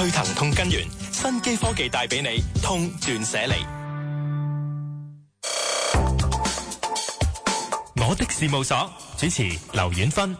最疼痛根源，新基科技帶俾你痛斷捨離。我的事務所主持劉婉芬。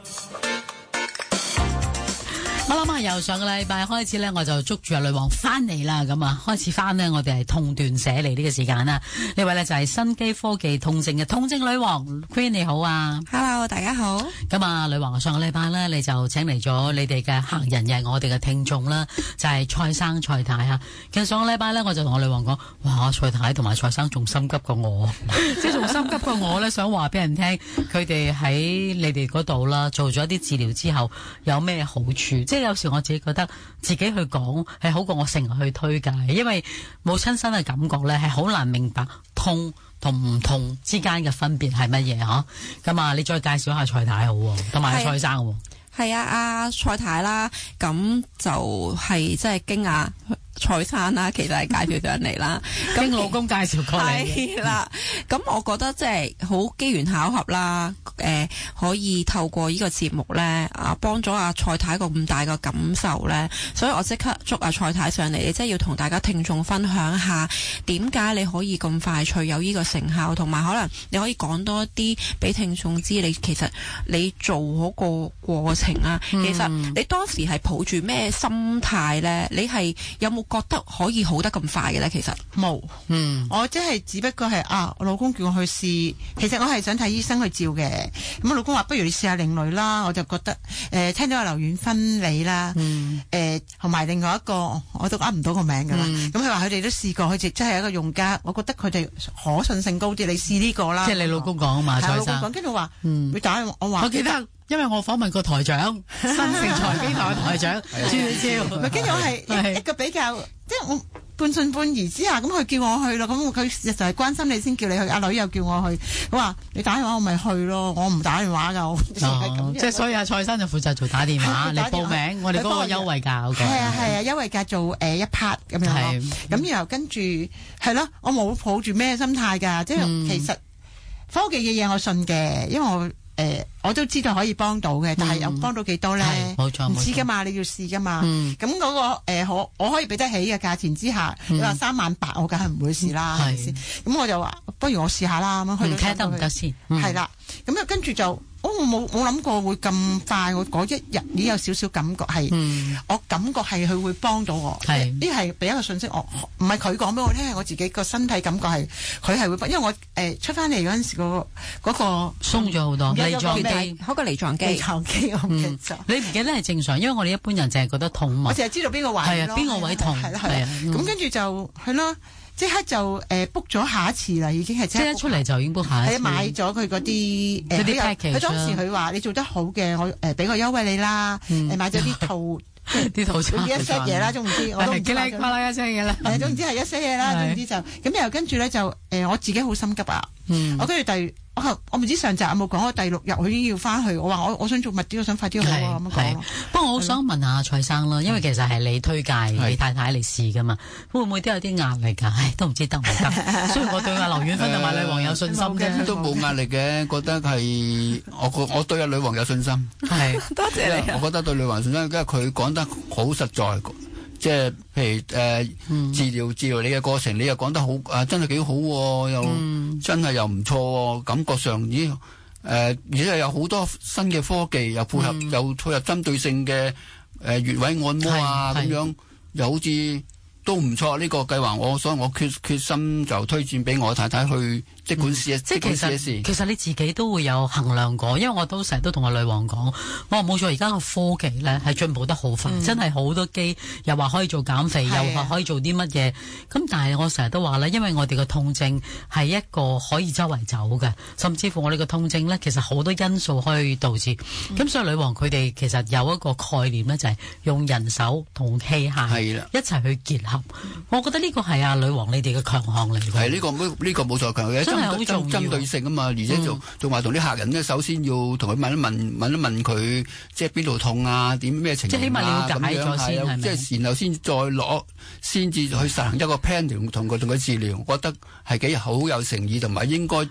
我諗又上個禮拜開始咧，我就捉住阿女王翻嚟啦，咁啊開始翻呢，我哋係痛斷捨離呢個時間啦。呢位呢就係新基科技痛症嘅痛症女王 Queen， 你好啊 Hello， 大家好。 咁啊，女王上個禮拜呢，你就請嚟咗你哋嘅客人，又係我哋嘅聽眾啦，就係蔡生蔡太啊。其實上個禮拜呢，我就同我女王講，哇，蔡太同埋蔡生仲心急過我，即係仲心急過我呢，想話俾人聽，佢哋喺你哋嗰度啦，做咗一啲治療之後有咩好處，即係有時我自己覺得自己去講係好過我成日去推介，因為冇親身嘅感覺咧，係好難明白痛同唔痛之間嘅分別係乜嘢嗬。咁啊，你再介紹下蔡太好，同埋蔡生。 係啊，阿蔡太啦，咁就係即係經阿蔡生啦，其實係介紹咗人嚟啦， 經老公介紹過嚟。 係啦，咁我覺得即係好機緣巧合啦，可以透過呢個節目咧，幫咗阿蔡太一個咁大嘅感受咧，所以我即刻捉阿蔡太上嚟，即係要同大家聽眾分享下點解你可以咁快脆有呢個成效，同埋可能你可以講多啲俾聽眾知，你其實你做嗰個過程啊，其實你當時係抱住咩心態咧？你係有冇覺得可以好得咁快嘅咧？其實冇，我即係只不過係我老公叫我去試，其實我係想睇醫生去照嘅。咁我老公話不如你試下另類啦，我就覺得聽到阿劉婉芬你啦，同埋另外一個我都噏唔到個名噶啦。咁佢話佢哋都試過，佢哋真係一個用家，我覺得佢哋可信性高啲，你試呢個啦。 即係你老公講啊嘛，蔡生。 跟住話你打我話， 我記得。因為我訪問過台長，新城財經台嘅台長朱超， 跟住我係一個比較，即係我半信半疑之下，咁佢叫我去咯，咁佢就係關心你先叫你去，阿女又叫我去，佢話你打電話我咪去咯，我唔打電話噶， 即係所以阿蔡生就負責做打電話嚟報名，我哋嗰個優惠價嘅。 係啊，優惠價做一 part 咁樣咯，咁然後跟住係咯，我冇抱住咩心態㗎，即係其實科技嘅嘢我信嘅，因為我都知道可以幫到嘅，但係又幫到幾多咧？ 冇錯， 唔知噶嘛，你要試噶嘛。咁嗰個我可以俾得起嘅價錢之下，你話38000，我梗係唔會試啦，係咪先？咁我就話不如我試下啦，咁樣去睇得唔得先？ 係啦，咁啊跟住就。我冇諗過會咁快，我嗰一日已經有少少感覺係，我感覺係佢會幫到我。呢係俾一個信息我，唔係佢講俾我聽，係我自己個身體感覺係佢係會幫，因為我出翻嚟嗰陣時嗰個鬆咗好多， 離狀肌，嗰個離狀肌， 我唔記得咗。 你唔記得係正常，因為我哋一般人淨係覺得痛嘛。 我淨係知道邊個位咯。係啊， 邊個位痛？係啊， 咁跟住就係咯。即刻就book 咗下一次啦，已經係即係一出嚟就已經 book 下一次。 係買咗佢嗰啲package。佢當時佢話你做得好嘅，我俾個優惠你啦。買咗啲套啲套餐， 一 set 嘢啦，總之我都唔知啦。 幾啦一 set 嘢啦。 總之係一 set 嘢啦，總之就咁又跟住咧就我自己好心急啊。我跟住我唔知上集有冇講，我第6日佢已經要翻去，我話我想做密啲，我想快啲好啊咁樣講。 不過我好想問下蔡生啦，因為其實係你推介你太太嚟試噶嘛，會唔會都有啲壓力㗎？都唔知得唔得。雖然我對阿劉婉芬同埋女王有信心啫， 都冇壓力嘅，覺得係我對阿女王有信心。 係多謝你。 我覺得對女王信心，因為佢講得好實在。即係譬如治療你嘅過程，你又講得好真係幾好喎，又真係又唔錯喎，感覺上而且有好多新嘅科技，又配合針對性嘅穴位按摩啊咁樣，又好似都唔錯呢個計劃。所以我決心就推薦俾我太太去。即管試一試。 其實你自己都會有衡量過，因為我都成日都同阿女王講，我話冇錯，而家個科技咧係進步得好快，真係好多機又話可以做減肥，又話可以做啲乜嘢。咁但係我成日都話咧，因為我哋嘅痛症係一個可以周圍走嘅，甚至乎我哋嘅痛症咧，其實好多因素可以導致。咁所以女王佢哋其實有一個概念咧，就係用人手同器械一齊去結合。我覺得呢個係阿女王你哋嘅強項嚟嘅。 係呢個冇錯強嘅。真係好重要，針對性啊嘛，而且仲話同啲客人咧，首先要同佢問一問佢，即係邊度痛啊，點咩情況啊， 即係起碼了解咗先，係咪？ 即係然後先至去實行一個 plan 同佢治療，我覺得係幾好有誠意，同埋應該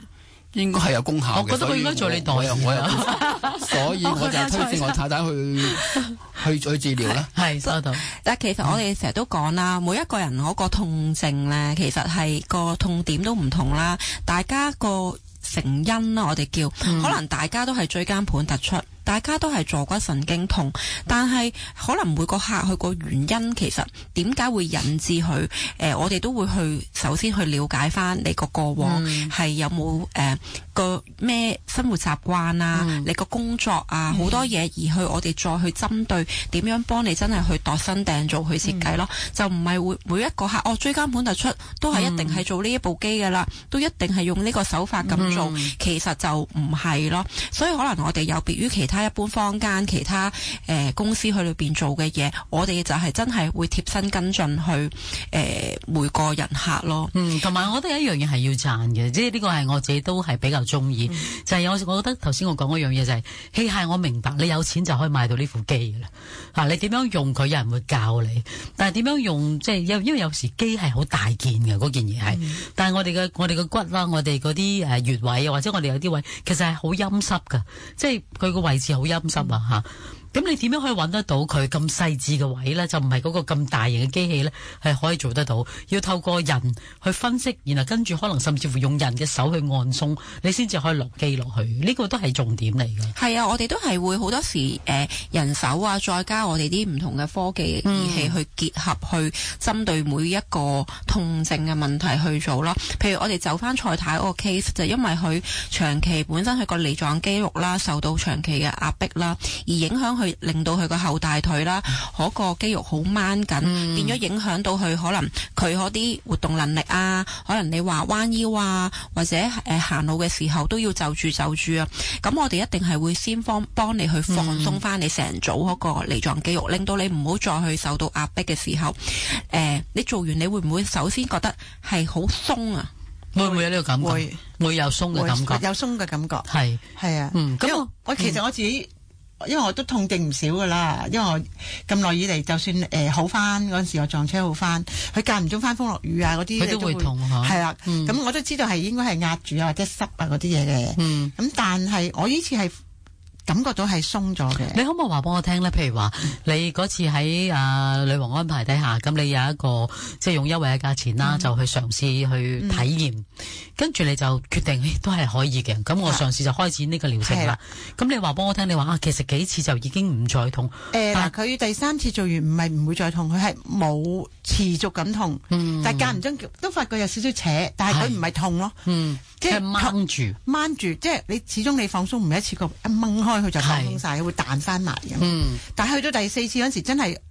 應該係有功效嘅。 我覺得佢應該做你代言， 所以我就推薦我太太去治療啦。 係收到。 但其實我哋成日都講啦，每一個人嗰個痛症咧，其實係個痛點都唔同啦。大家個成因啦，我哋叫可能大家都係椎間盤突出。大家都係坐骨神經痛，但係可能每個客佢個原因其實點解會引致佢我哋都會去首先去了解翻你個過往係有冇個咩生活習慣啊，你個工作啊好多嘢，而去我哋再去針對點樣幫你真係去度身訂造去設計咯，就唔係會每一個客椎間盤突出都係一定係做呢一部機㗎啦，都一定係用呢個手法咁做，其實就唔係咯。所以可能我哋有別於其他一般坊間其他公司去裏邊做嘅嘢，我哋就係真係會貼身跟進去每個人客咯。 同埋我覺得有一樣嘢係要讚嘅，即係呢個係我自己都係比較中意，就係我覺得頭先我講嗰樣嘢就係器械，我明白你有錢就可以買到呢副機㗎啦。你點樣用佢，有人會教你，但係點樣用即係因為有時機係好大件嘅嗰件嘢係，但係我哋嘅骨啦，我哋嗰啲穴位或者我哋有啲位其實係好陰濕㗎，即係佢個位置好陰濕啊嚇。咁你點樣可以揾得到佢咁細緻嘅位呢？就唔係嗰個咁大型嘅機器呢，係可以做得到。要透過人去分析，然後跟住可能甚至乎用人嘅手去按鬆，你先至可以落機落去。呢個都係重點嚟嘅。係啊，我哋都係會好多時人手啊，再加我哋啲唔同嘅科技儀器去結合，去針對每一個痛症嘅問題去做咯。譬如我哋就翻蔡太嗰個 case，就因為佢長期本身佢個梨狀肌肉啦受到長期嘅壓迫啦，而影響佢令到佢個後大腿啦，嗰個肌肉好掹緊，變咗影響到佢可能佢嗰啲活動能力啊，可能你話彎腰啊，或者行路嘅時候都要就住啊。咁我哋一定係會先幫你去放鬆翻你成組嗰個梨狀肌肉，令到你唔好再去受到壓迫嘅時候，你做完你會唔會首先覺得係好鬆啊？ 會唔會有呢個感覺？會有鬆嘅感覺， 有鬆嘅感覺。係啊。 咁我其實我自己。因為我都痛症唔少噶啦，因為我咁耐以嚟，就算好翻嗰陣時，我撞車好翻，佢間唔中翻風落雨啊嗰啲， 佢都會痛嚇。 係啦，咁我都知道係應該係壓住啊或者濕啊嗰啲嘢嘅。咁但係我呢次係感覺到係鬆咗嘅。 你可唔可以話俾我聽咧？譬如話你嗰次喺女王安排底下，咁你有一個即係用優惠嘅價錢啦，就去嘗試去體驗，跟住你就決定都係可以嘅。咁我嘗試就開始呢個療程啦。咁你話俾我聽，你話其實幾次就已經唔再痛。 佢第三次做完唔係唔會再痛，佢係冇持續咁痛，但係間唔中都發覺有少少扯，但係佢唔係痛咯。即係掹住，即係你始終你放鬆唔係一次過一掹開佢就放鬆晒，會彈翻埋咁。但係去到第四次嗰陣時，真係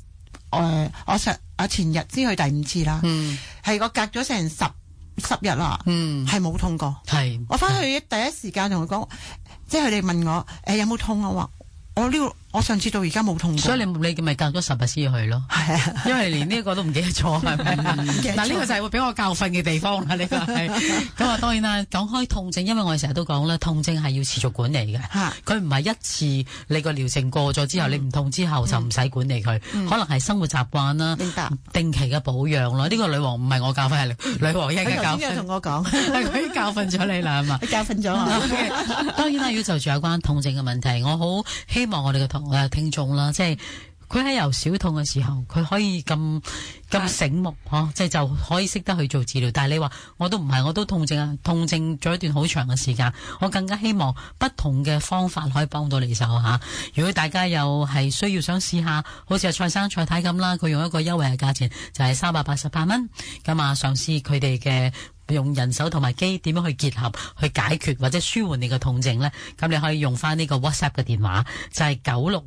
我前日先去第五次啦，係我隔咗成十日啦，係冇痛過。係我翻去第一時間同佢講，即係佢哋問我有冇痛，我話我上次到而家冇痛過。所以你咪隔咗10日先去咯。係啊，因為連呢個都唔記得咗，係咪？嗱，呢個就係會俾我教訓嘅地方啦。呢個係咁啊，當然啦。講開痛症，因為我哋成日都講啦，痛症係要持續管理嘅。佢唔係一次你個療程過咗之後，你唔痛之後就唔使管理佢。可能係生活習慣啦，定期嘅保養咯。呢個女王唔係我教訓，係女王英嘅教訓。 佢同我講， 係佢教訓咗你啦，係嘛？ 教訓咗我。 當然啦，如果就住有關痛症嘅問題，我好希望我哋嘅聽眾啦，即係佢喺由小痛嘅時候，佢可以咁醒目即係就可以識得去做治療。但係你話我都唔係，我都痛症咗一段好長嘅時間，我更加希望不同嘅方法可以幫到你手吓。如果大家又係需要想試下，好似阿蔡生蔡太咁啦，佢用一個優惠嘅價錢就係388蚊，咁啊嘗試佢哋嘅。用人手同埋機點樣去結合去解決或者舒緩你嘅痛症呢？咁你可以用翻呢個 WhatsApp 嘅電話，就係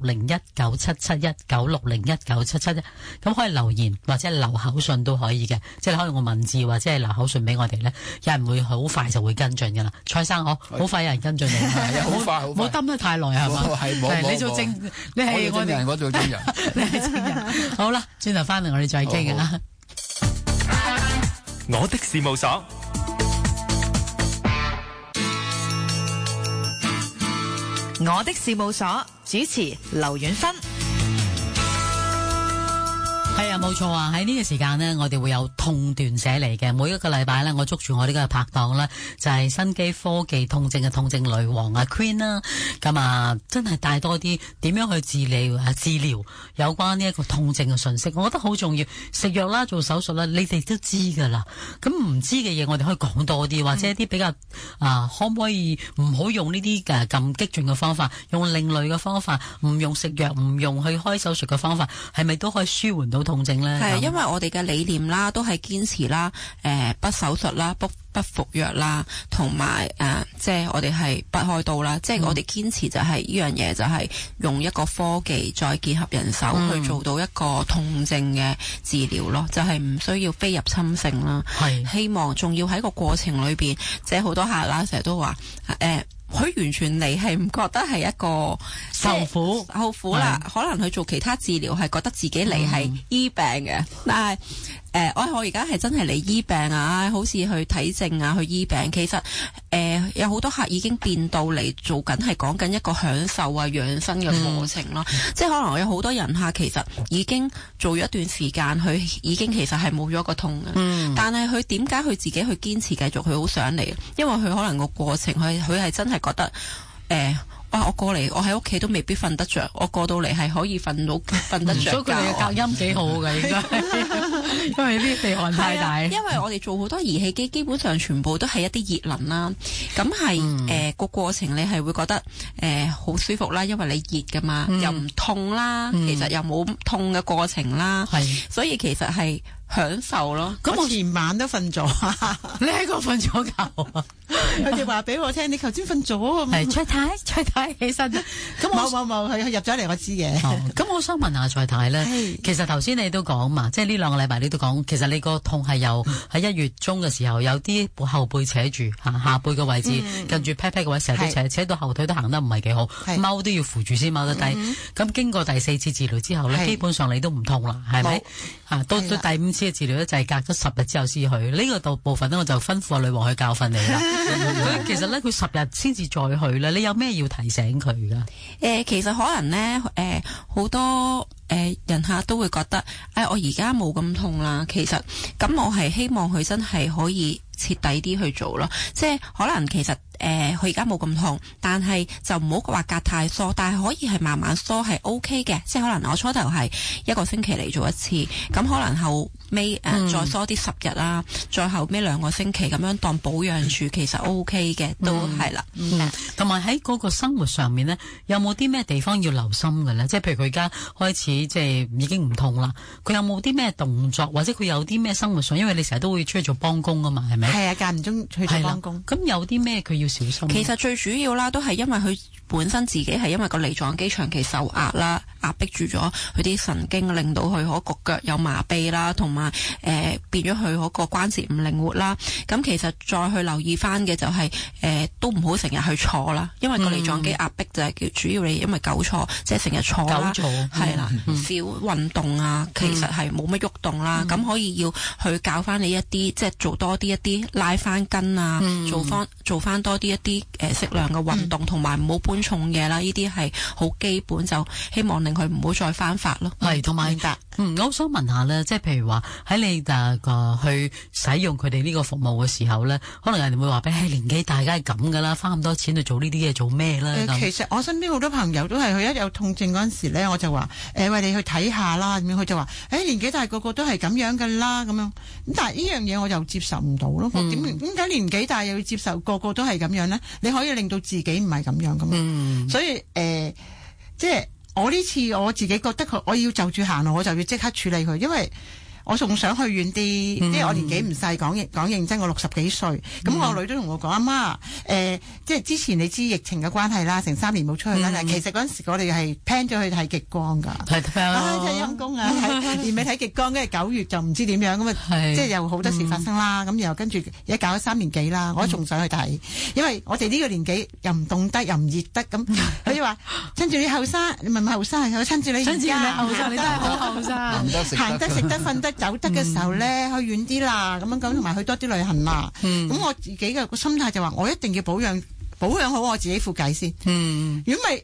9601977196019771，咁可以留言或者留口信都可以嘅，即係你可以用文字或者係留口信俾我哋呢，有人會好快就會跟進噶啦。蔡生好快有人跟進你， 好快，冇等得太耐係嘛？係你做證，你係我哋， 我做證人， 你係證人。好啦，轉頭翻嚟我哋再傾啊。 我的事務所， 我的事務所主持劉婉芬。 係啊，冇錯啊！喺呢個時間呢，我哋會有痛斷捨離嘅。每一個禮拜呢，我捉住我呢個拍檔啦，就係新基科技痛症嘅痛症女王啊 Queen 啦。咁啊，真係帶多啲點樣去治療有關呢一個痛症嘅信息，我覺得好重要。食藥啦，做手術啦，你哋都知噶啦。咁唔知嘅嘢，我哋可以講多啲，或者一啲比較可唔可以唔好用呢啲咁激進嘅方法，用另類嘅方法，唔用食藥，唔用去開手術嘅方法，係咪都可以舒緩到痛症呢？ 係，因為我哋嘅理念啦，都係堅持啦，不手術啦，不服藥啦，同埋即係我哋係不開刀啦，即係我哋堅持就係呢樣嘢，就係用一個科技再結合人手去做到一個痛症嘅治療咯，就係唔需要非入侵性啦。係，希望仲要喺個過程裏邊，即係好多客啦，成日都話佢完全嚟係唔覺得係一個受苦啦，可能去做其他治療係覺得自己嚟係醫病嘅，但係我而家係真係嚟醫病啊，好似去睇症啊，去醫病。其實有好多客已經變到嚟做緊係講緊一個享受啊養生嘅過程咯，即係可能有好多人客其實已經做咗一段時間，佢已經其實係冇咗個痛嘅，但係佢點解佢自己去堅持繼續，佢好想嚟，因為佢可能個過程佢係真係覺得我過嚟，我喺屋企都未必瞓得着，我過到嚟係可以瞓得着。 所以佢哋嘅隔音幾好嘅，應該，因為啲鼻鼾太大。 因為我哋做好多儀器機，基本上全部都係一啲熱能啦。咁係個過程你係會覺得好舒服啦，因為你熱噶嘛，又唔痛啦，其實又冇痛嘅過程啦，所以其實係享受咯。 咁我前晚都瞓咗， 你喺個瞓咗覺啊？ 佢哋話俾我聽，你頭先瞓咗。 係蔡太起身。咁冇，佢入咗嚟，我知嘅。 咁我想問下蔡太咧，其實頭先你都講嘛，即係呢兩個禮拜你都講，其實你個痛係由喺1月中嘅時候有啲後背扯住下背嘅位置，跟住 pat pat 嘅位成日都扯到後腿都行得唔係幾好，踎都要扶住先踎得低。咁經過第4次治療之後咧，基本上你都唔痛啦，係咪？到第5次嘅治療咧，就係隔咗10日之後先去。呢個部分呢，我就吩咐阿女王去教訓你啦。其實咧，佢10日先至再去咧，你有咩要提醒佢噶？ 其實可能咧，好多人客都會覺得，我而家冇咁痛啦。其實咁，我係希望佢真係可以徹底啲去做咯。即係可能其實佢而家冇咁痛，但係就唔好話隔太疏，但係可以係慢慢疏係 OK 嘅。即係可能我初頭係1個星期嚟做一次，咁可能後尾再疏啲10日啦，再後尾2個星期咁樣當保養住，其實 OK 嘅，都係啦。 同埋喺嗰個生活上面呢，有冇啲咩地方要留心嘅呢？即係譬如佢而家開始即係已經唔痛啦，佢有冇啲咩動作，或者佢有啲咩生活上？因為你成日都會出去做幫工啊嘛，係咪？ 係啊，間唔中去做幫工。 咁有啲咩佢要小心？ 其實最主要啦，都係因為佢本身自己係因為個梨狀肌長期受壓啦，壓迫住咗佢啲神經，令到佢嗰個腳有麻痹啦，同埋變咗佢嗰個關節唔靈活啦。咁其實再去留意翻嘅就係都唔好成日去坐啦，因為個梨狀肌壓迫就係叫主要你因為久坐，即係成日坐啦，係啦，少運動啊，其實係冇乜喐動啦。咁可以要去教翻你一啲，即係做多啲一啲拉翻筋啊，做翻多啲一啲適量嘅運動，同埋唔好搬重嘢啦。呢啲係好基本，就希望令佢唔好再翻發咯。 係，同埋我好想問下咧，即係譬如話喺你去使用佢哋呢個服務嘅時候咧，可能人哋會話俾你年紀大梗係咁噶啦，花咁多錢去做呢啲嘢做咩咧？ 其實我身邊好多朋友都係佢一有痛症嗰陣時咧，我就話喂，你去睇下啦，咁樣佢就話年紀大個個都係咁樣噶啦，咁樣。咁但係呢樣嘢我又接受唔到咯。點解年紀大又要接受個個都係咁樣咧？你可以令到自己唔係咁樣噶嘛。所以即係我呢次我自己覺得我要就住行路，我就要即刻處理佢，因為我仲想去遠啲，即係我年紀唔細，講認真，我60幾歲，咁我女都同我講，阿媽，即係之前你知疫情嘅關係啦，成3年冇出去啦，但係其實嗰陣時我哋係 plan 咗去睇極光㗎，真係陰公啊！年尾睇極光，跟住9月就唔知點樣咁啊，即係又好多事發生啦，咁然後跟住而家搞咗3年幾啦，我都仲想去睇，因為我哋呢個年紀又唔凍得又唔熱得，咁佢就話趁住你後生，你唔係後生，佢趁住你而家後生，你真係好後生， 行得食得瞓得走得嘅時候咧，去遠啲啦，咁同埋去多啲旅行啦。咁我自己嘅個心態就話，我一定要保養好我自己副計先。如果唔係，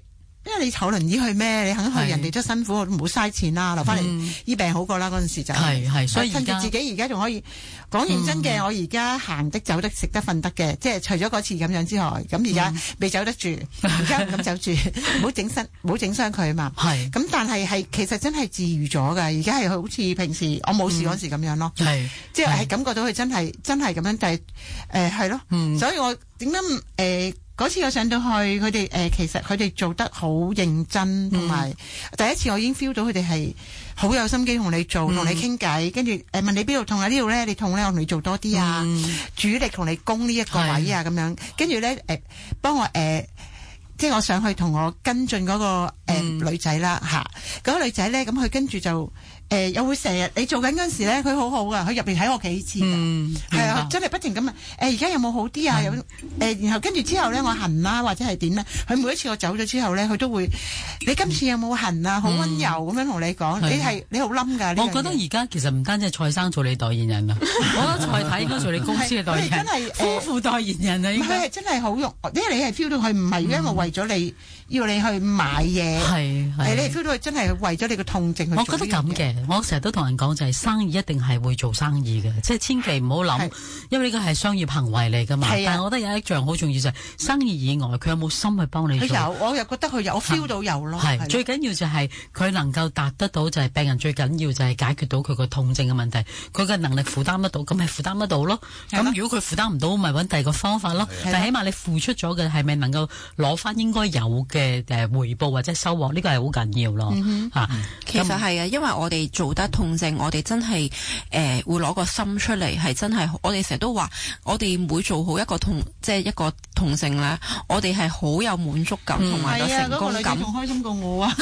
因為你坐輪椅去咩？你肯去， 係人哋都辛苦，唔好嘥錢啦，留翻嚟醫病好過啦。嗰陣時就係所以趁住自己而家仲可以講認真嘅，我而家行得走得食得瞓得嘅，即係除咗嗰次咁樣之外，咁而家未走得住，而家唔敢走住，唔好整傷佢啊嘛。 係咁，但係其實真係治癒咗㗎。而家係好似平時我冇事嗰時咁樣咯，即係感覺到佢真係咁樣，就係係咯。所以我點解嗰次我上到去，佢哋其實佢哋做得好認真，同埋第一次我已經 feel 到佢哋係好有心機同你做，同你傾偈，跟住問你邊度痛啊？呢度咧你痛咧，我同你做多啲啊，主力同你攻呢一個位啊咁樣，跟住咧幫我即係我上去同我跟進嗰個女仔啦嚇，嗰個女仔咧咁佢跟住就。又會成日你做緊嗰陣時咧，佢好好噶，佢入嚟睇我幾次㗎，係啊，真係不停咁而家有冇好啲啊？然後跟住之後咧，我痕啦或者係點咧，佢每一次我走咗之後咧，佢都會你今次有冇痕啊？好溫柔咁樣同你講，你好冧㗎。 我覺得而家其實唔單止係蔡生做你代言人啊，我覺得蔡太應該做你公司嘅代言人，真係夫婦代言人啊！ 佢係真係好用，因為你係 feel 到佢唔係因為為咗你要你去買嘢，你係 feel 到佢真係為咗你個痛症去做。 我覺得咁嘅。我成日都同人講就係生意一定係會做生意嘅，即係千祈唔好諗，因為呢個係商業行為嚟噶嘛。但係我覺得有一樣好重要就係生意以外，佢有冇心去幫你做？ 有，我又覺得佢有，我 feel 到有咯。 係最緊要就係佢能夠達得到，就係病人最緊要就係解決到佢個痛症嘅問題，佢嘅能力負擔得到，咁咪負擔得到咯。咁如果佢負擔唔到，咪揾第二個方法咯。但係起碼你付出咗嘅係咪能夠攞翻應該有嘅回報或者收穫？呢個係好緊要咯。 其實係啊，因為我哋做得痛症，我哋真係會攞個心出嚟，係真係我哋成日都話，我哋每做好一個即係一個痛症咧，我哋係好有滿足感同埋個成功感， 仲開心過我啊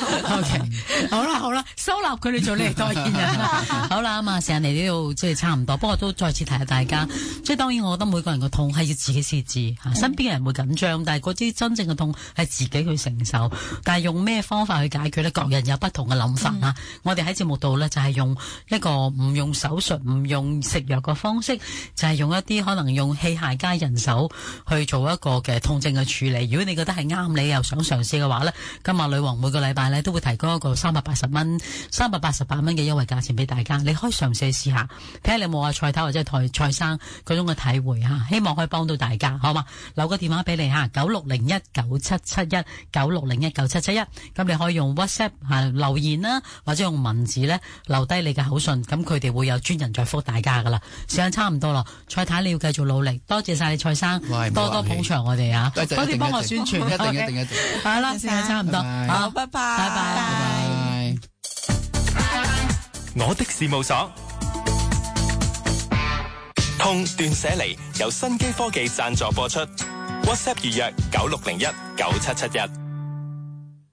！OK， 好啦，收納佢哋做你代言人啦。好啦，咁啊，成日嚟呢度即係差唔多，不過都再次提下大家，即係當然，我覺得每個人個痛係要自己先知嚇，身邊嘅人會緊張，但係嗰啲真正嘅痛係自己去承受，但係用咩方法去解決咧？各人有不同嘅諗法嚇。我哋喺節目度咧就係用一個唔用手術、唔用食藥嘅方式，就係用一啲可能用器械加人手去做一個嘅痛症嘅處理。如果你覺得係啱你又想嘗試嘅話咧，今日女王每個禮拜咧都會提供一個388蚊嘅優惠價錢俾大家，你可以嘗試試下，睇下你有冇蔡太或者蔡生嗰種嘅體會嚇，希望可以幫到大家，好嘛？留個電話俾你嚇，96019771，96019771，咁你可以用 WhatsApp 留言啦，或者用文字咧留低你嘅口信，咁佢哋會有專人再覆大家噶啦。時間差唔多啦，蔡太你要繼續努力，多謝晒你蔡生，多多捧場我哋啊，多啲幫我宣傳， 一定。 好啦，時間差唔多，好， 拜拜， 拜拜。 我的事務所，痛斷捨離由新基科技贊助播出，WhatsApp 預約96019771。